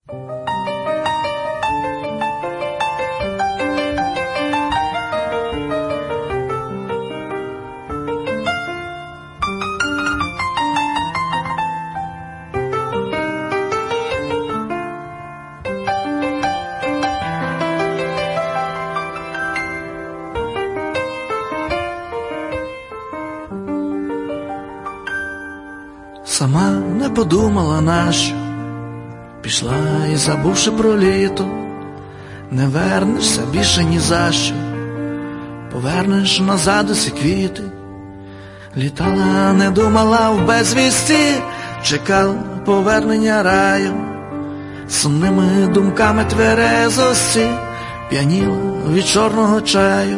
Сама не подумала нащо, пішла і забувши про літо. Не вернешся більше ні за що, повернеш назад усі квіти. Літала, не думала в безвісті, чекала повернення раю. Сумними думками тверезості п'яніла від чорного чаю.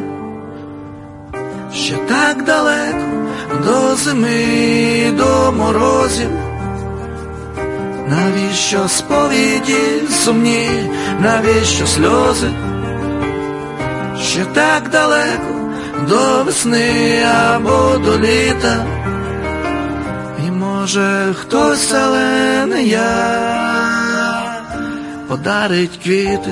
Ще так далеко до зими, до морозів. Навіщо сповіді сумні, навіщо сльози? Ще так далеко до весни або до літа. І може хтось, але не я, подарить квіти.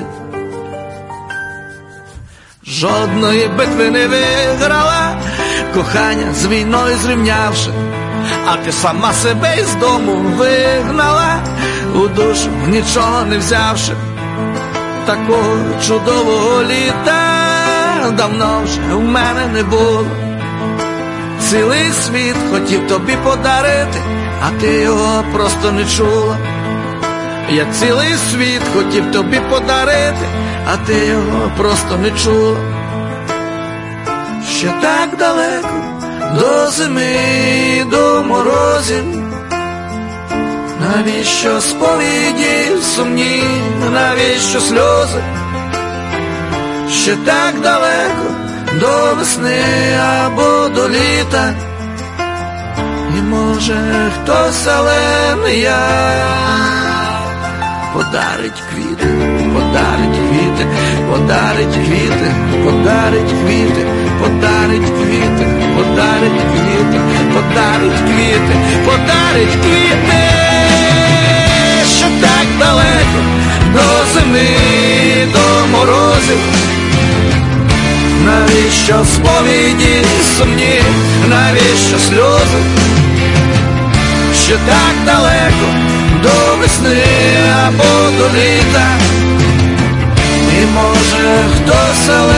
Жодної битви не виграла, кохання з війною зрівнявши, а ти сама себе із дому вигнала, у душу нічого не взявши. Такого чудового літа давно вже в мене не було. Цілий світ хотів тобі подарити, а ти його просто не чула. Я цілий світ хотів тобі подарити, а ти його просто не чула. Ще так далеко до зими, до морозів. Навіщо сповіді сумні, навіщо сльози? Ще так далеко до весни або до літа. І може хтось, але не я, подарить квіти, подарить квіти, подарить квіти, подарить квіти, подарить квіти, подарить квіти, подарить квіти, подарить квіти. Що так далеко до зими, до морозів. Навіщо сповіді сумні, навіщо сльози? Що так далеко до весни або до літа. І може хтось, але